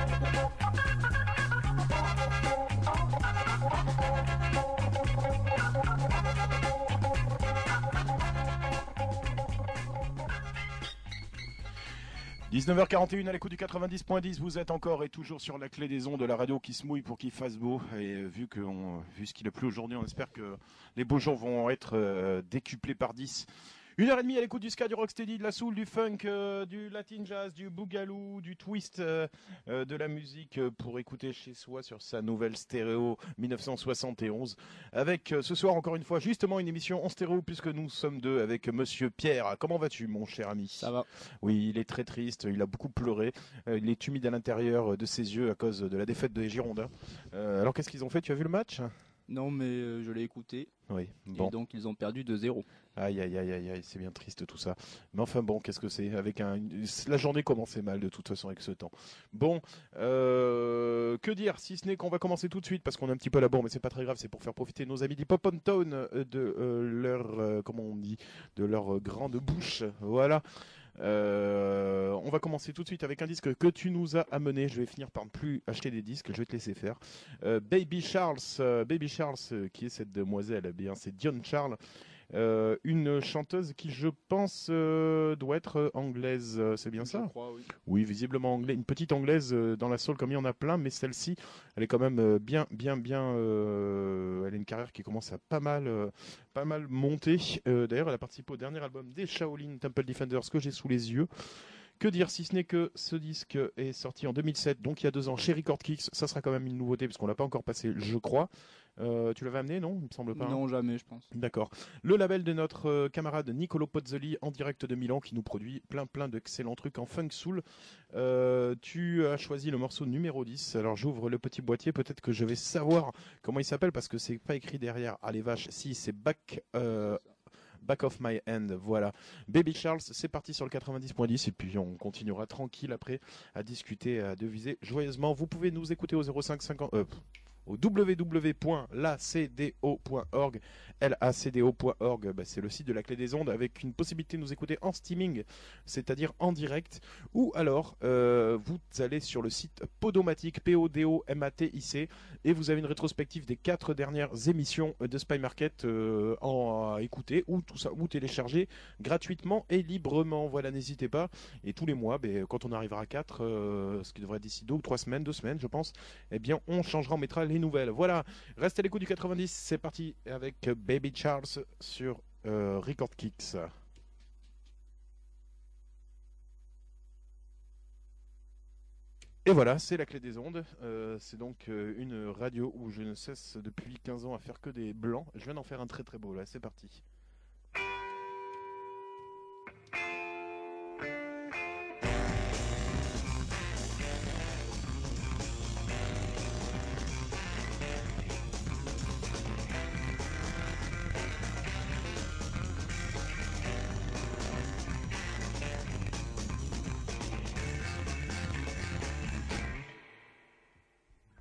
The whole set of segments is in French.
(19h41) à l'écoute du 90.10, vous êtes encore et toujours sur la clé des ondes de la radio qui se mouille pour qu'il fasse beau. Et vu ce qu'il a plu aujourd'hui, on espère que les beaux jours vont être décuplés par 10. 1h30 à l'écoute du ska, du rocksteady, de la soul, du funk, du latin jazz, du boogaloo, du twist, de la musique pour écouter chez soi sur sa nouvelle stéréo 1971. Avec ce soir encore une fois justement une émission en stéréo puisque nous sommes deux avec Monsieur Pierre. Comment vas-tu mon cher ami ? Ça va. Oui, il est très triste, il a beaucoup pleuré, il est humide à l'intérieur de ses yeux à cause de la défaite des Girondins. Alors qu'est-ce qu'ils ont fait ? Tu as vu le match ? Non, mais je l'ai écouté. Oui. Bon. Et donc ils ont perdu 2-0. Aïe, aïe, aïe, aïe, aïe, c'est bien triste tout ça. Mais enfin bon, qu'est-ce que c'est ? La journée commençait mal de toute façon avec ce temps. Bon, que dire si ce n'est qu'on va commencer tout de suite parce qu'on est un petit peu à la bourre, mais c'est pas très grave, c'est pour faire profiter nos amis d'Hip Hop on Town de leur, comment on dit, de leur grande bouche. Voilà. On va commencer tout de suite avec un disque que tu nous as amené. Je vais finir par ne plus acheter des disques, je vais te laisser faire. Baby Charles, qui est cette demoiselle, eh bien c'est Dion Charles. Une chanteuse qui, je pense, doit être anglaise, c'est bien ça ? Je crois, oui. Oui, visiblement anglaise. Une petite anglaise dans la soul, comme il y en a plein, mais celle-ci, elle est quand même bien. Elle a une carrière qui commence à pas mal monter. D'ailleurs, elle a participé au dernier album des Shaolin Temple Defenders que j'ai sous les yeux. Que dire si ce n'est que ce disque est sorti en 2007, donc il y a 2 ans chez Record Kicks. Ça sera quand même une nouveauté parce qu'on l'a pas encore passé, je crois. Tu l'avais amené, non ? Il me semble pas. Non, jamais, je pense. D'accord. Le label de notre camarade Nicolo Pozzoli en direct de Milan qui nous produit plein d'excellents trucs en funk soul. Tu as choisi le morceau numéro 10. Alors j'ouvre le petit boîtier, peut-être que je vais savoir comment il s'appelle parce que c'est pas écrit derrière. Ah les vaches, si c'est Back of My Hand, voilà. Baby Charles, c'est parti sur le 90.10 et puis on continuera tranquille après à discuter, à deviser joyeusement. Vous pouvez nous écouter au 0550 au www.lacdo.org. lacdo.org, c'est le site de la clé des ondes avec une possibilité de nous écouter en streaming, c'est-à-dire en direct, ou alors vous allez sur le site Podomatic, Podomatic, et vous avez une rétrospective des 4 dernières émissions de Spy Market à écouter ou tout ça, ou télécharger gratuitement et librement. Voilà, n'hésitez pas. Et tous les mois, quand on arrivera à 4, ce qui devrait être d'ici 2 ou 3 semaines, 2 semaines, je pense, eh bien, on changera, on mettra les nouvelles. Voilà, restez à l'écoute du 90, c'est parti avec Baby Charles sur Record Kicks. Et voilà, c'est la clé des ondes. C'est donc une radio où je ne cesse depuis 15 ans à faire que des blancs. Je viens d'en faire un très très beau là, c'est parti.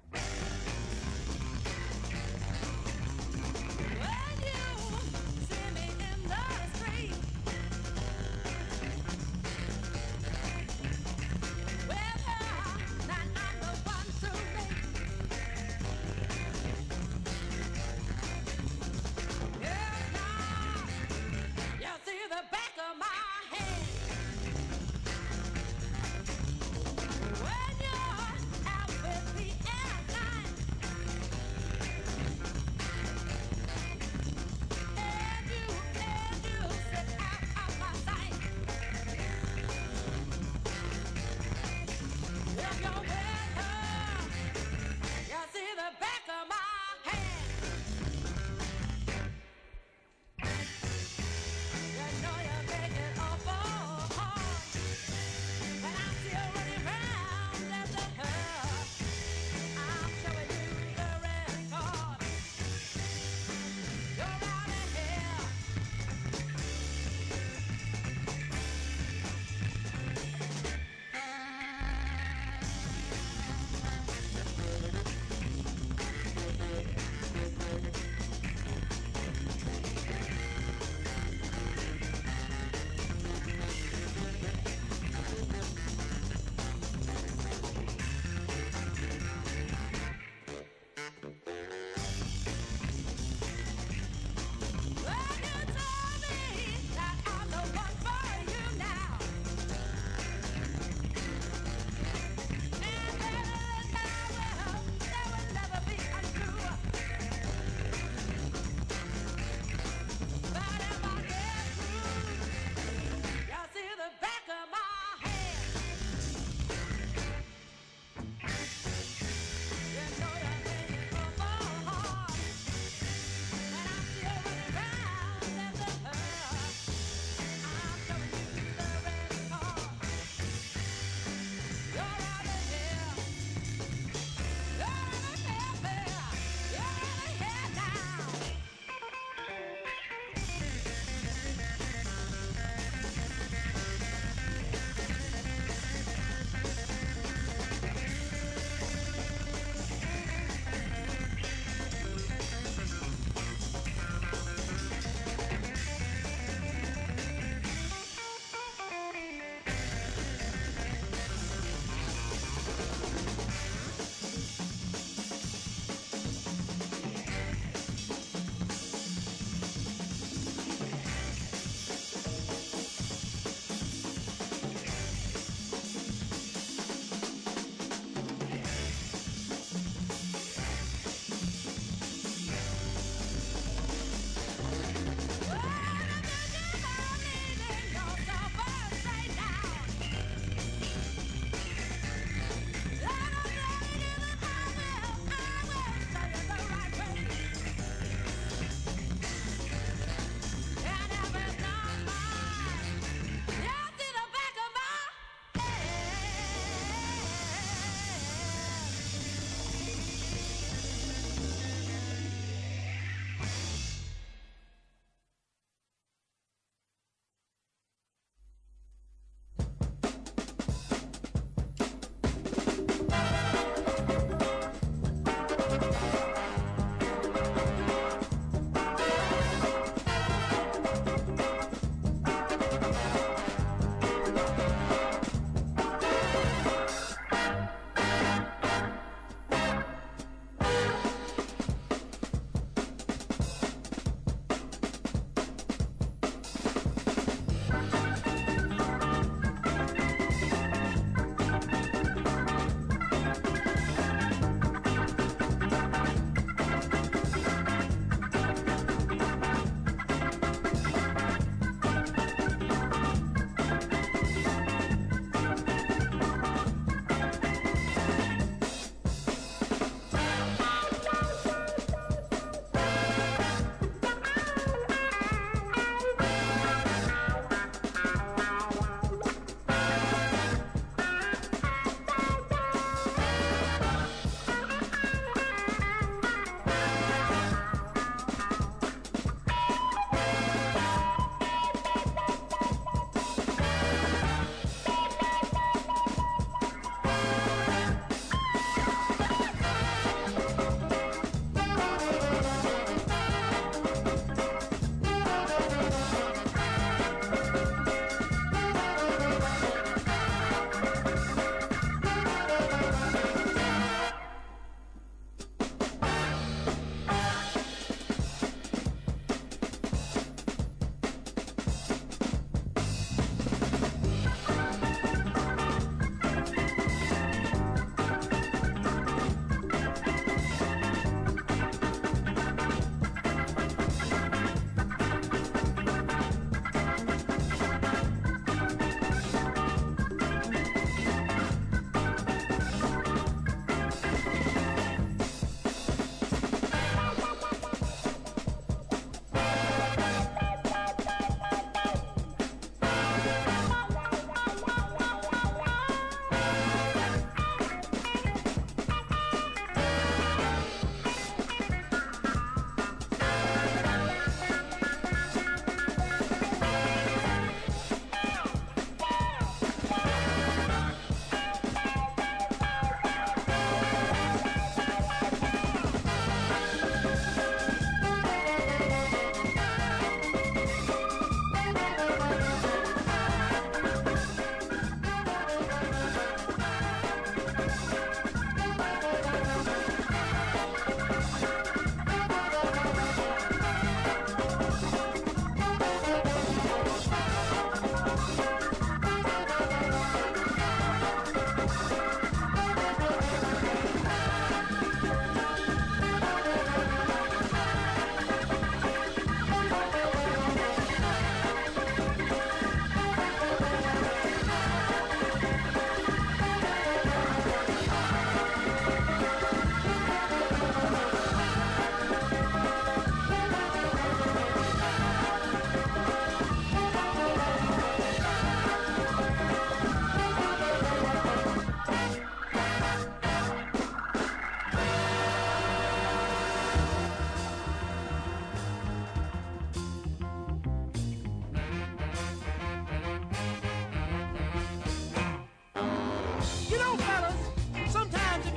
When you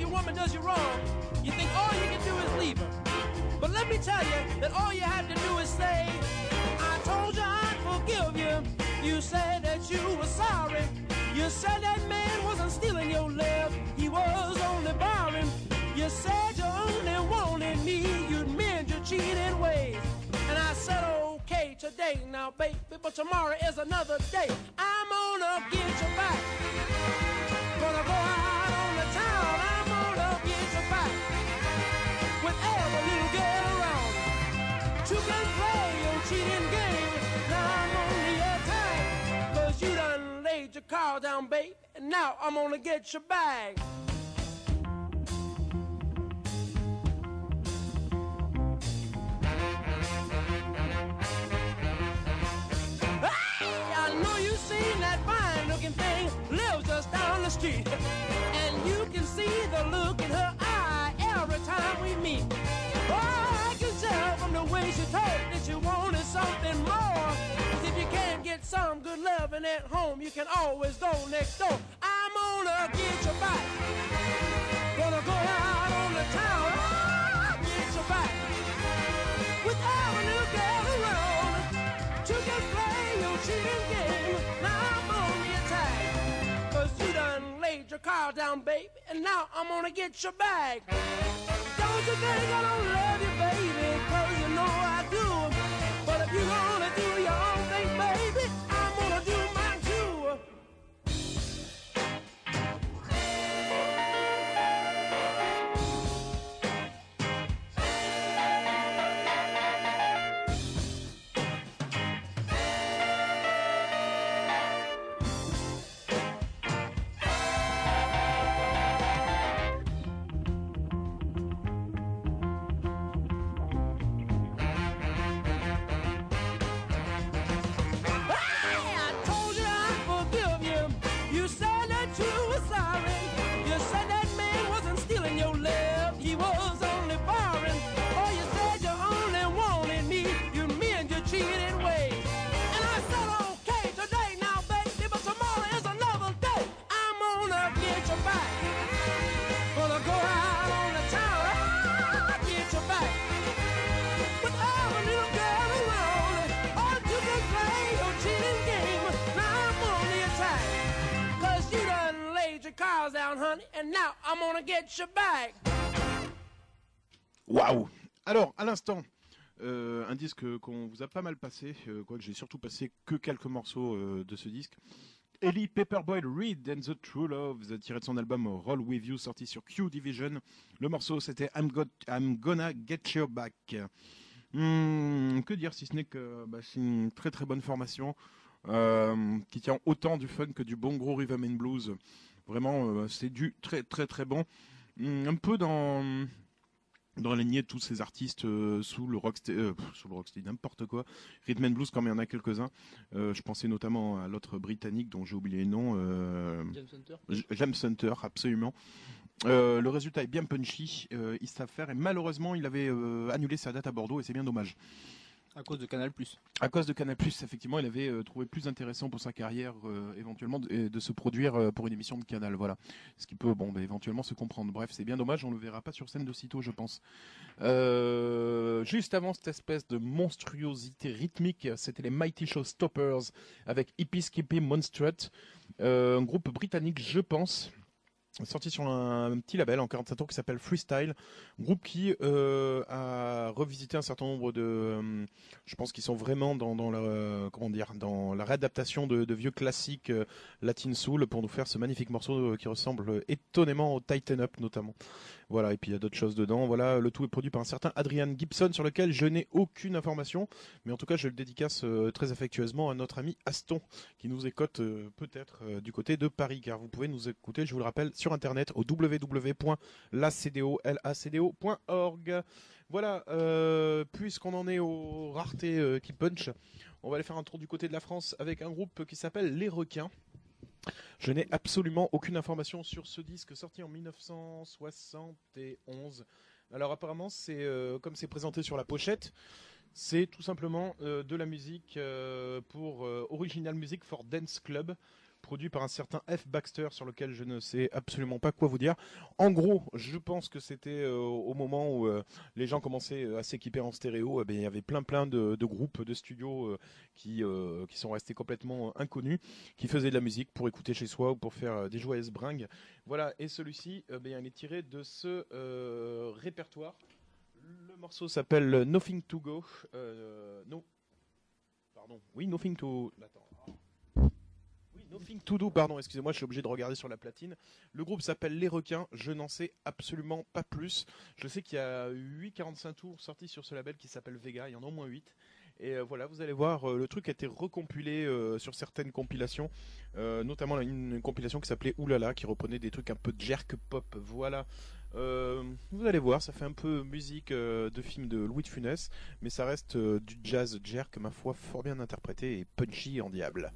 woman does you wrong, you think all you can do is leave her. But let me tell you that all you have to do is say, I told you I'd forgive you. You said that you were sorry. You said that man wasn't stealing your love, he was only borrowing. You said you only wanted me, you'd mend your cheating ways. And I said, okay, today now, baby, but tomorrow is another day. I'm gonna get you back. Gonna go out on the town, I'm gonna get you back. With every little girl around, you can play your cheating game. Now I'm on the attack, 'cause you done laid your car down, babe, and now I'm gonna get your bag. I know you seen that fine-looking thing lives just down the street, and you can see the look in her eye every time we meet. Oh, I can tell from the way she talks that she wanted something more. 'Cause if you can't get some good loving at home, you can always go next door. I'm gonna get you back. Gonna go out on the town, I'll get you back. With every little girl around, you can play your cheating game. Now I'm on the attack, 'cause you done laid your car down, baby, and now I'm gonna get your bag. Don't you think I don't love you, baby, 'cause you know I do. But if you're gonna do your own thing, baby, I'm gonna do mine too. Waouh! Alors, à l'instant, un disque qu'on vous a pas mal passé, quoique j'ai surtout passé que quelques morceaux de ce disque. Ellie Paperboy Reed and the True Love, tiré de son album Roll With You, sorti sur Q Division. Le morceau, c'était I'm Gonna Get Your Back. Que dire si ce n'est que c'est une très très bonne formation qui tient autant du funk que du bon gros rhythm and blues. Vraiment, c'est du très très très bon. Un peu dans la lignée de tous ces artistes sous le rocksteady, n'importe quoi. Rhythm and blues, comme il y en a quelques-uns. Je pensais notamment à l'autre britannique dont j'ai oublié le nom. James Hunter, absolument. Le résultat est bien punchy, ils savent faire, et malheureusement il avait annulé sa date à Bordeaux et c'est bien dommage. À cause de Canal+. À cause de Canal+, effectivement, il avait trouvé plus intéressant pour sa carrière éventuellement de se produire pour une émission de Canal, voilà. Ce qui peut, éventuellement se comprendre. Bref, c'est bien dommage, on le verra pas sur scène de sitôt, je pense. Juste avant cette espèce de monstruosité rythmique, c'était les Mighty Showstoppers avec Hippie Skippy Monstrut, un groupe britannique, je pense, sorti sur un petit label en 45 tours qui s'appelle Freestyle, groupe qui a revisité un certain nombre de, je pense qu'ils sont vraiment dans la réadaptation de vieux classiques Latin Soul pour nous faire ce magnifique morceau qui ressemble étonnamment au Tighten Up notamment. Voilà, et puis il y a d'autres choses dedans. Voilà, le tout est produit par un certain Adrian Gibson sur lequel je n'ai aucune information, mais en tout cas je le dédicace très affectueusement à notre ami Aston qui nous écoute peut-être du côté de Paris, car vous pouvez nous écouter, je vous le rappelle, sur internet au www.lacdo.org. Voilà, puisqu'on en est aux raretés qui punch, on va aller faire un tour du côté de la France avec un groupe qui s'appelle Les Requins. Je n'ai absolument aucune information sur ce disque sorti en 1971. Alors apparemment, c'est comme c'est présenté sur la pochette, c'est tout simplement de la musique pour Original Music for Dance Club, produit par un certain F. Baxter, sur lequel je ne sais absolument pas quoi vous dire. En gros, je pense que c'était au moment où les gens commençaient à s'équiper en stéréo, il y avait plein de groupes, de studios qui sont restés complètement inconnus, qui faisaient de la musique pour écouter chez soi ou pour faire des joyeuses bringues. Voilà, et celui-ci, il est tiré de ce répertoire. Le morceau s'appelle Nothing to Go. Nothing to... Attends. Oui, Nothing to Do, pardon, excusez-moi, je suis obligé de regarder sur la platine. Le groupe s'appelle Les Requins, je n'en sais absolument pas plus. Je sais qu'il y a 8,45 tours sortis sur ce label qui s'appelle Vega, il y en a au moins 8. Et voilà, vous allez voir, le truc a été recompilé sur certaines compilations, notamment une compilation qui s'appelait Oulala, qui reprenait des trucs un peu jerk pop. Voilà, vous allez voir, ça fait un peu musique de film de Louis de Funès, mais ça reste du jazz jerk, ma foi, fort bien interprété et punchy en diable.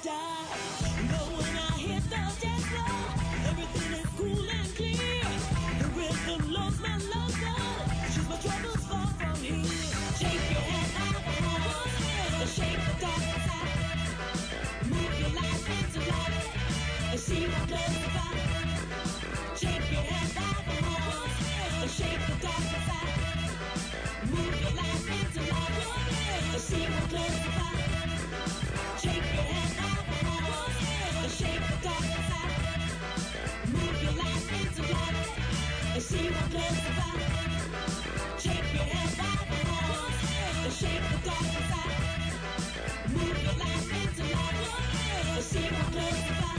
See what goes about. Shake your head back and forth. Shake the dark inside. Move your life into life. See what goes about. Shake your head back and forth. Shake the dark inside. Move your life into life. See what goes about. Shake your head back and forth. Shake the dark inside. Move your life into life. See what goes about.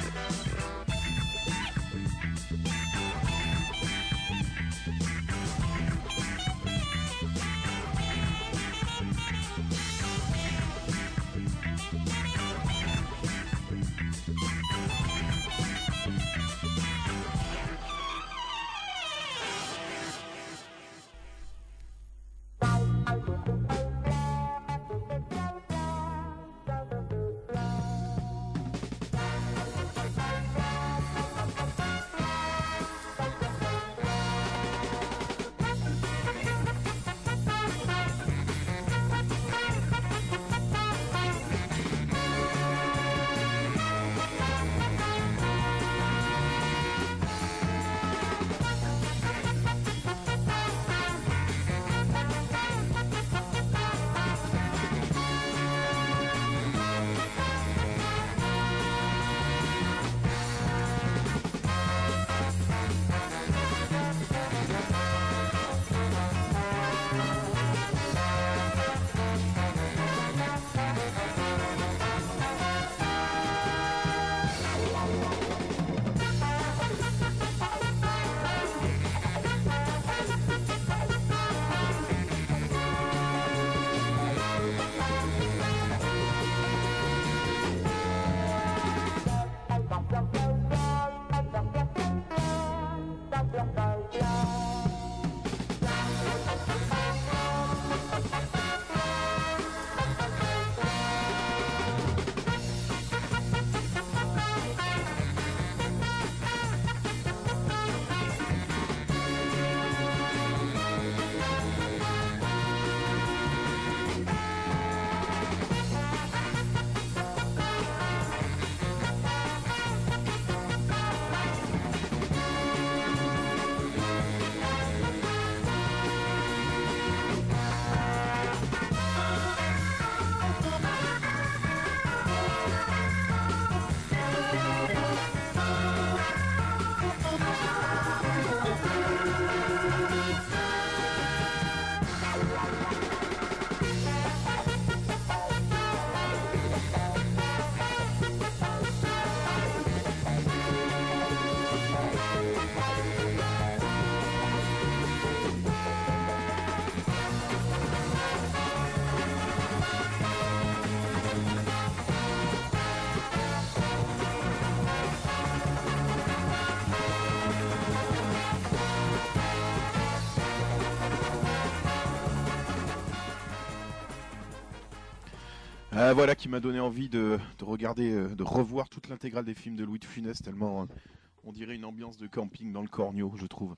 Voilà qui m'a donné envie de regarder, de revoir toute l'intégrale des films de Louis de Funès, tellement on dirait une ambiance de camping dans le Cornio, je trouve.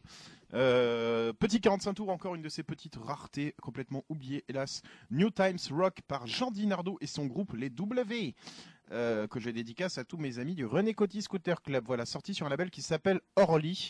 Petit 45 tours, encore une de ces petites raretés complètement oubliées, hélas. New Times Rock par Jean Dinardo et son groupe Les W, que je dédicace à tous mes amis du René Coty Scooter Club. Voilà, sorti sur un label qui s'appelle Orly.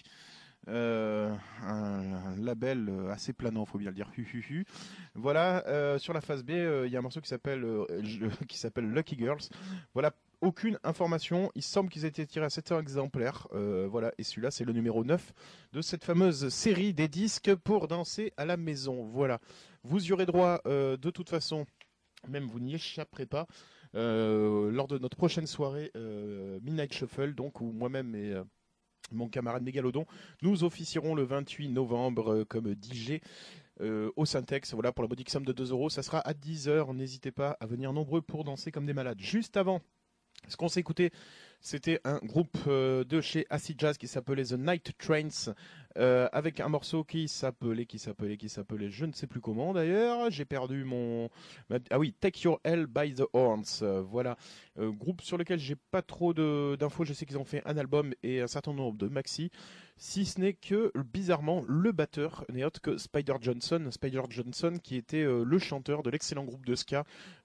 Un label assez planant, faut bien le dire. Voilà, sur la phase B, il y a un morceau qui s'appelle Lucky Girls. Voilà, aucune information. Il semble qu'ils aient été tirés à 700 exemplaires. Voilà, et celui-là, c'est le numéro 9 de cette fameuse série des disques pour danser à la maison. Voilà, vous y aurez droit de toute façon, même vous n'y échapperez pas, lors de notre prochaine soirée Midnight Shuffle, donc où moi-même et mon camarade Mégalodon, nous officierons le 28 novembre comme DJ au Syntex, voilà, pour la modique somme de 2€. Ça sera à 10h, n'hésitez pas à venir nombreux pour danser comme des malades. Juste avant, ce qu'on s'est écouté, C'était un groupe de chez Acid Jazz qui s'appelait The Night Trains, avec un morceau qui s'appelait, je ne sais plus comment d'ailleurs, j'ai perdu ah oui, Take Your Hell by the Horns, voilà, groupe sur lequel j'ai pas trop d'infos, je sais qu'ils ont fait un album et un certain nombre de maxi, si ce n'est que, bizarrement, le batteur n'est autre que Spider Johnson qui était le chanteur de l'excellent groupe de ska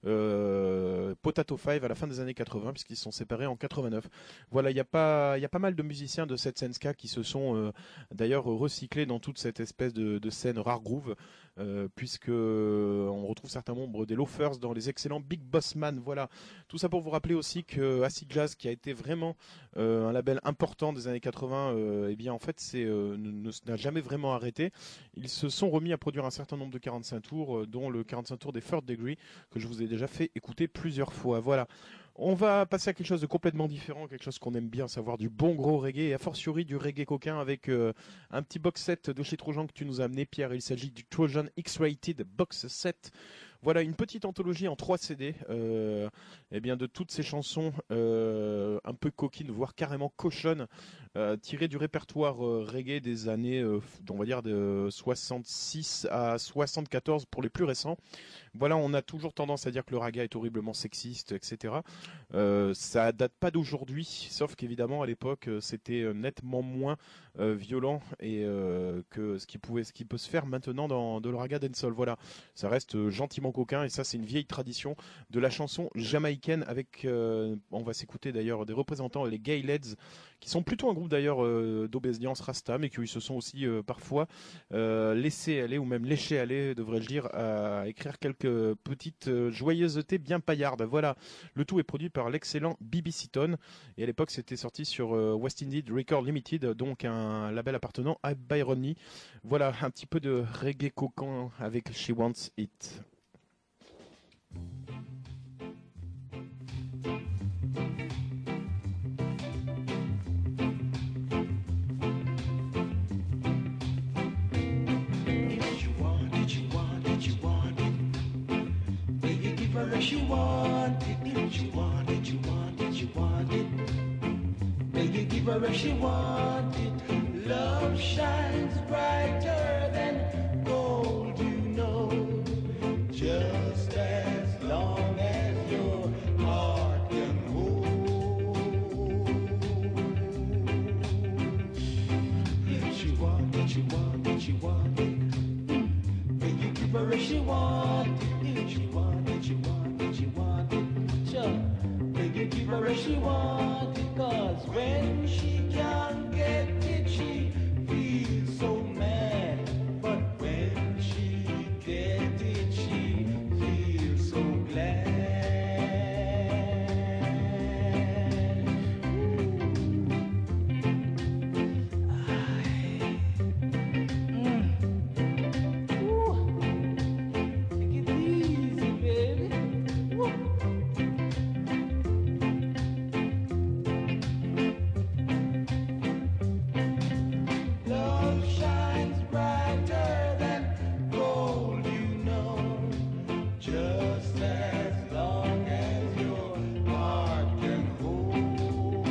Potato Five à la fin des années 80, puisqu'ils se sont séparés en 89. Voilà, il y a pas mal de musiciens de cette scène ska qui se sont d'ailleurs recyclés dans toute cette espèce de scène rare groove, puisque on retrouve certains membres des Loafers dans les excellents Big Boss Man. Voilà, tout ça pour vous rappeler aussi que Acid Jazz, qui a été vraiment un label important des années 80, eh bien en fait n'a jamais vraiment arrêté. Ils se sont remis à produire un certain nombre de 45 tours, dont le 45 tours des Third Degree que je vous ai déjà fait écouter plusieurs fois. Voilà. On va passer à quelque chose de complètement différent, quelque chose qu'on aime bien, savoir du bon gros reggae, et a fortiori du reggae coquin avec un petit box set de chez Trojan que tu nous as amené, Pierre. Il s'agit du Trojan X-Rated Box Set. Voilà, une petite anthologie en 3 CD eh bien de toutes ces chansons un peu coquines, voire carrément cochonnes, tirées du répertoire reggae des années, on va dire, de 66 à 74 pour les plus récents. Voilà, on a toujours tendance à dire que le raga est horriblement sexiste, etc. Ça date pas d'aujourd'hui, sauf qu'évidemment à l'époque c'était nettement moins violent et que ce qui peut se faire maintenant dans le raga dancehall. Voilà, ça reste gentiment coquin et ça c'est une vieille tradition de la chanson jamaïcaine avec, on va s'écouter d'ailleurs des représentants, les Gay Leds, qui sont plutôt un groupe d'ailleurs d'obédience rasta, mais qui se sont aussi parfois laissés aller, ou même léchés aller, devrais-je dire, à écrire quelques petites joyeusetés bien paillardes. Voilà, le tout est produit par l'excellent BBC Tone, et à l'époque c'était sorti sur West Indies Record Limited, donc un label appartenant à Byron Lee. Voilà, un petit peu de reggae coquin avec She Wants It. She want it, she want it, she want it, she want it. May you give her if she want it. Love shines brighter than gold, you know. Just as long as your heart can hold. If she want it, she want it, she want it. May you give her if she want it. If she want it, she want it, she want it. Sure, may you give her if she want it. Cause when she can't get it, she feels so mad. But when she get it, she feels so glad. Take it easy, baby. Woo. Love shines brighter than gold, you know. Just as long as your heart can hold.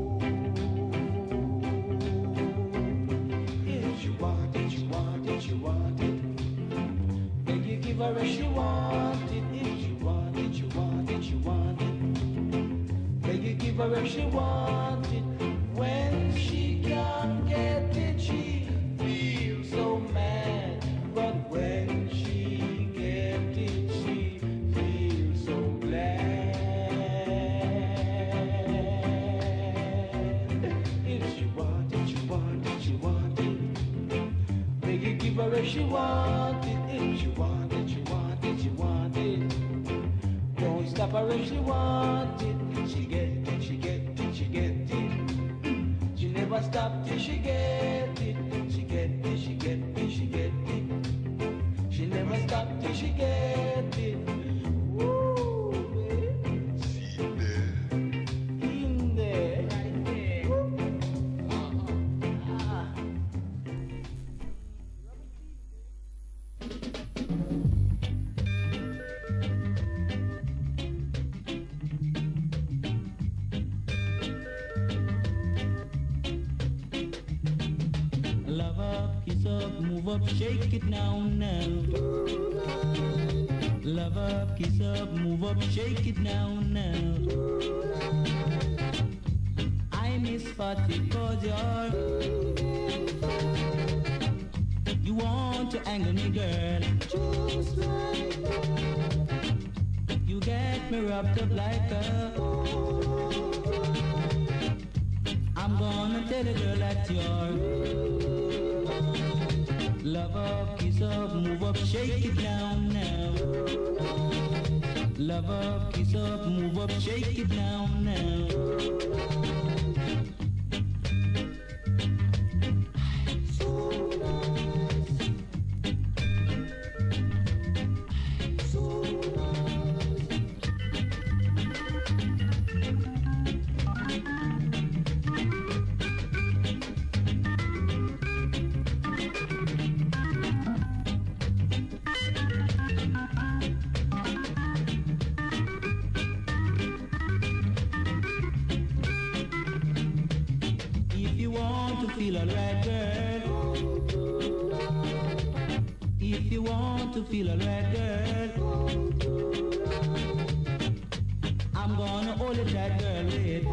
If you want it, you want it, you want it. Then you give her if she want it. If you want it, you want it, you want it. Then you give her if she want it. When she can't get it, she feels so mad. But when she gets it, she feels so glad. If she want it, you want it, you want it. May you give her if she want it. If she want it, you want it, you want it. Don't stop her if she want it. She get it, she get it, she get it. She never stop till she get it. She get it, she get it, she get it. She never stop till she get it. Woo, baby. In there, right there. Ah. move up, shake it now, now. Love up, kiss up, move up, shake it now, now. I miss Fatty cause you want to anger me, girl. Just like that. You get me wrapped up like a. I'm gonna tell a girl that you're love up, kiss up, move up, shake it down now. Love up, kiss up, move up, shake it down now. So nice. So feel alright, girl. If you want to feel alright, girl, I'm gonna hold it tight, girl, wait.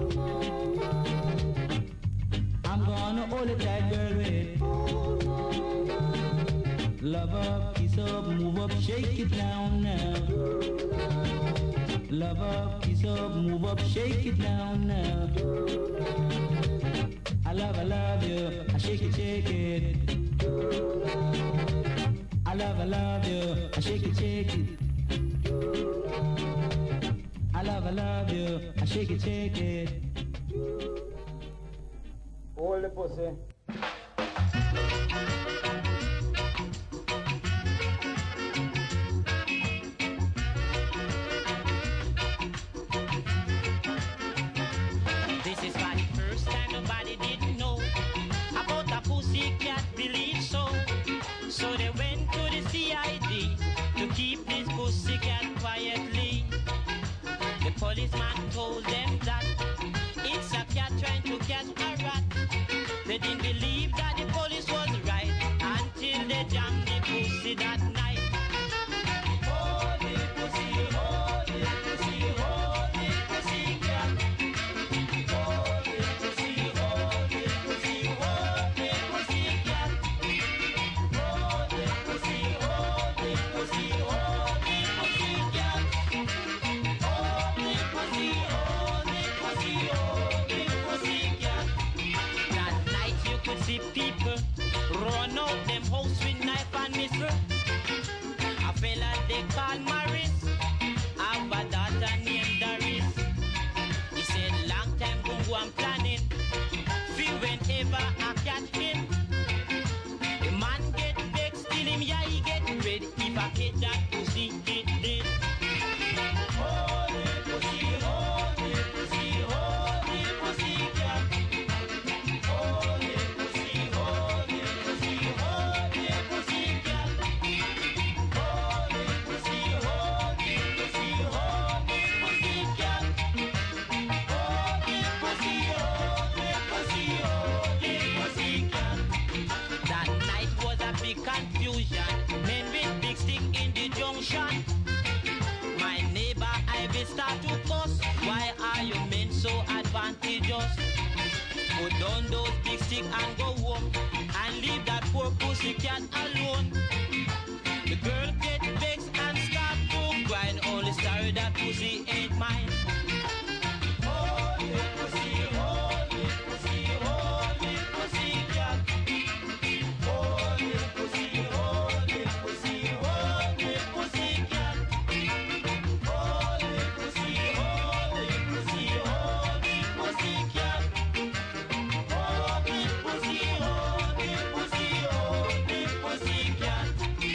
I'm gonna hold it tight, girl, wait. Love up, kiss up, move up, shake it down now. Love up, kiss up, move up, shake it down now. I love you, I shake it. I love you, I shake it. I love you, I shake it. Hold the pussy. So they went to the CID to keep this pussycat quietly. The policeman told them that it's a cat trying to catch a rat. They didn't believe that the police was right until they jammed the pussy that night. Oh, the pussy, oh, the pussy, oh, the pussycat. Oh, the pussy, oh, the pussy, oh, the pussycat. See people run out them house with knife and missile. A fella they call Morris, have a daughter named Doris. He said long time go I'm planning, feel whenever I catch him. The man get vexed, till him yeah he get red. If I catch that pussy, it did. Oh the pussy, oh the pussy, oh the pussy cat. Oh the pussy, oh the pussy, oh the pussy cat. Oh the pussy, oh the pussy, oh the pussy cat. Oh the pussy, oh the pussy, oh the pussy cat. That night was a big confusion, men with big stick in the junction. My neighbor Ivy start to cuss, why are you men so advantageous? Put down those big stick and go home, and leave that poor pussycat alone. The girl get vexed and start to cry, only sorry that pussy ain't mine. Oh, the pussy, oh, the pussy, oh, the pussycat. Oh, the pussy, oh, the pussy, oh, the pussycat. Oh, the pussy, oh, the pussy, oh, the pussycat. Oh, the pussy, oh, the pussy, oh, the pussycat.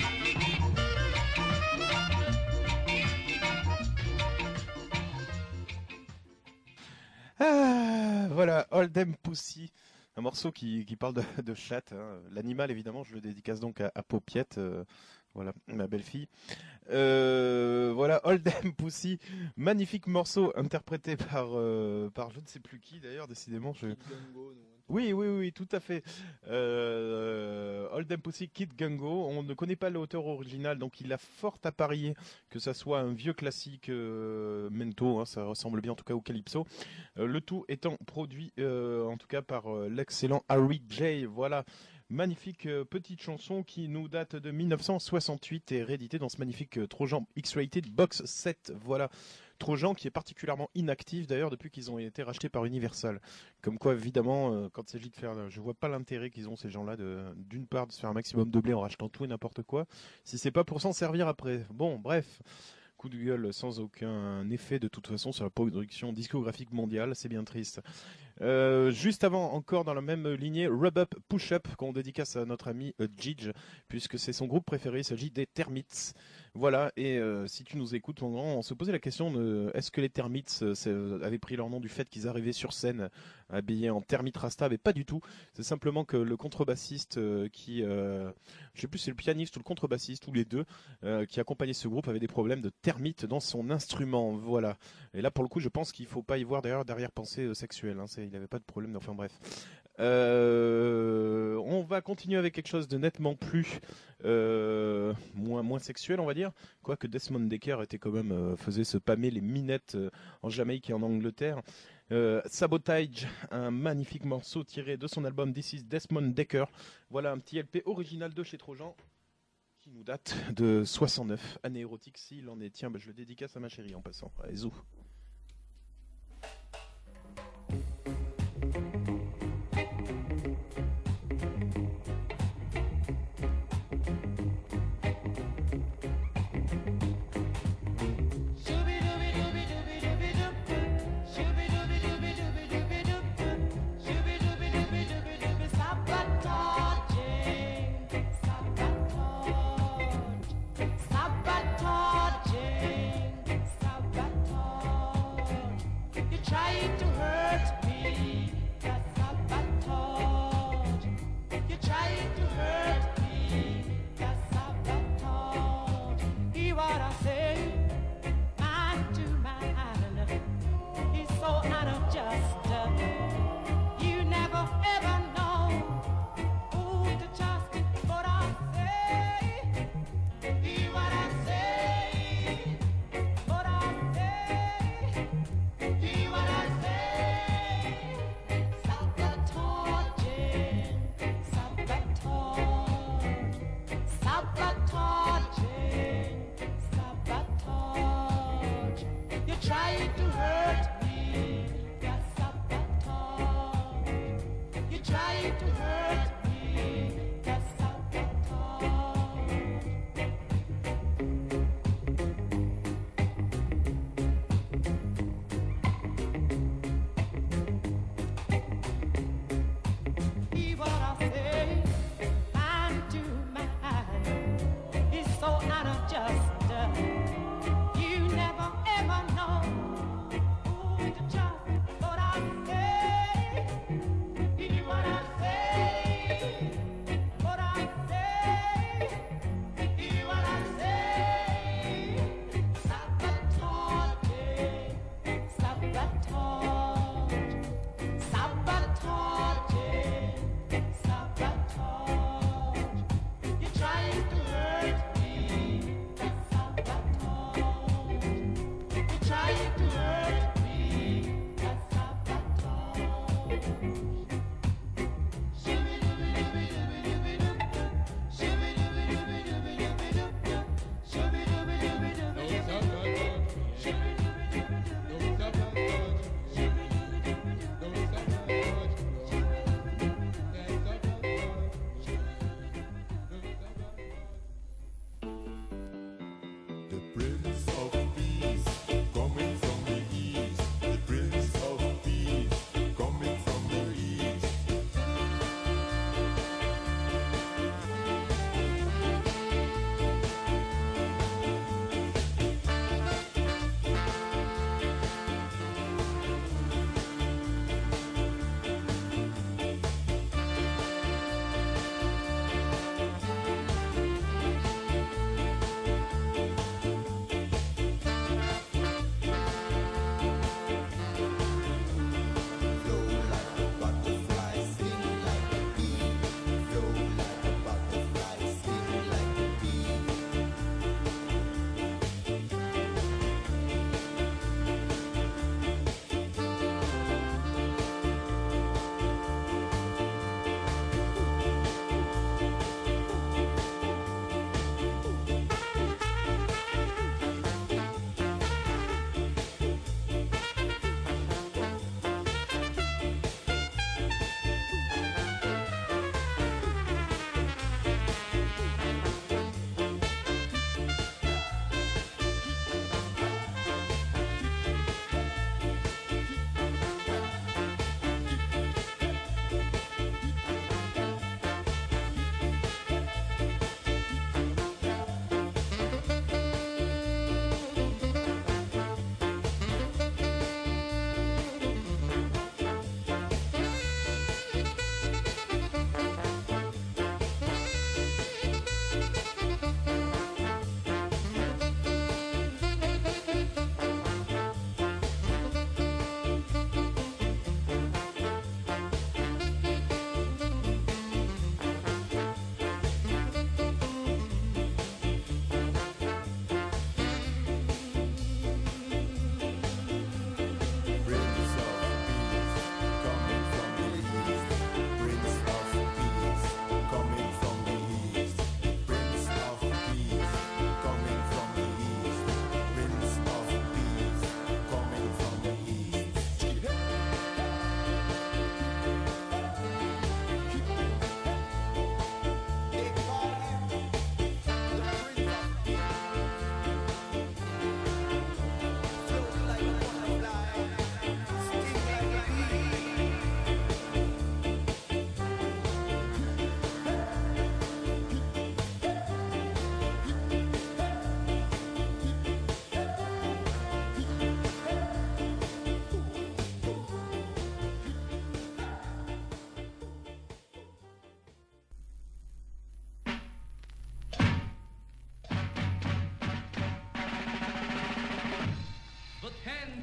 Ah, voilà, All Them Pussy, un morceau qui parle de chatte. Hein. L'animal, évidemment, je le dédicace donc à Paupiette, voilà, ma belle-fille. Voilà, All Them Pussy, magnifique morceau interprété par je ne sais plus qui d'ailleurs, décidément. Oui, tout à fait. Old Pussy Kid Gango, on ne connaît pas l'auteur original, donc il a fort à parier que ça soit un vieux classique mento, hein, ça ressemble bien en tout cas au Calypso. Le tout étant produit en tout cas par l'excellent Harry J. Voilà. Magnifique petite chanson qui nous date de 1968 et rééditée dans ce magnifique Trojan X-Rated Box 7. Voilà. Trojan qui est particulièrement inactif d'ailleurs depuis qu'ils ont été rachetés par Universal. Comme quoi évidemment quand il s'agit de faire, je vois pas l'intérêt qu'ils ont ces gens-là d'une part de se faire un maximum de blé en rachetant tout et n'importe quoi, si c'est pas pour s'en servir après. Bon bref. Coup de gueule sans aucun effet de toute façon sur la production discographique mondiale, c'est bien triste. Juste avant, encore dans la même lignée, Rub Up Push Up qu'on dédicace à notre ami Gigi, puisque c'est son groupe préféré, il s'agit des Termites. Voilà, et si tu nous écoutes, on se posait la question de est-ce que les Termites avaient pris leur nom du fait qu'ils arrivaient sur scène habillés en termite rasta, mais pas du tout. C'est simplement que le contrebassiste je sais plus si c'est le pianiste ou le contrebassiste ou les deux qui accompagnait ce groupe avait des problèmes de termites dans son instrument. Voilà. Et là pour le coup je pense qu'il faut pas y voir derrière-pensée sexuelle. Hein. Il n'avait pas de problème. Enfin bref. On va continuer avec quelque chose de nettement plus moins sexuel on va dire. Quoique Desmond Dekker était quand même faisait se pâmer les minettes en Jamaïque et en Angleterre. Sabotage, un magnifique morceau tiré de son album This is Desmond Dekker. Voilà un petit LP original de chez Trojan qui nous date de 69, année érotique s'il en est. Tiens, je le dédicace à ma chérie en passant. Allez, zou. Sabotage, sabotage.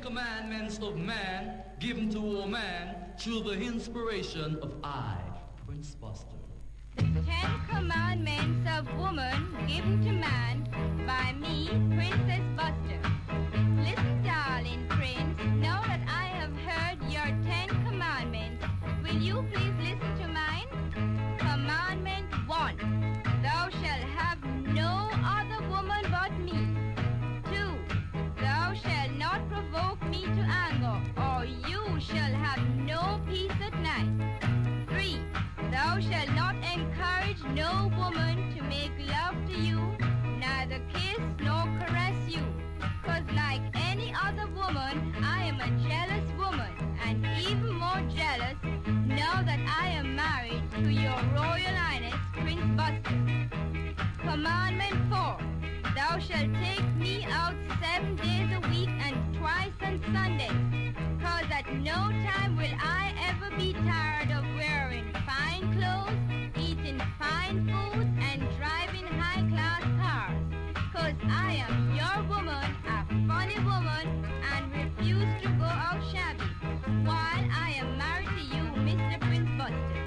Commandments of man given to woman through the inspiration of I, Prince Buster. The 10 Commandments of Woman given to man by me, Princess Buster. Listen, darling prince, now that I have heard your 10 commandments, will you please listen to mine? Commandment 1, thou shalt have no other woman but me. 2, thou shalt not provoke me to anger, or you shall have no peace at night. 3, thou shalt not encourage no woman to make love to you, neither kiss nor caress you. 'Cause like any other woman, I am a jealous woman, and even more jealous now that I am married to your Royal Highness, Prince Buster. Commandment 4, thou shalt take me out 7 days a week and twice on Sundays, 'cause at no time will I ever be tired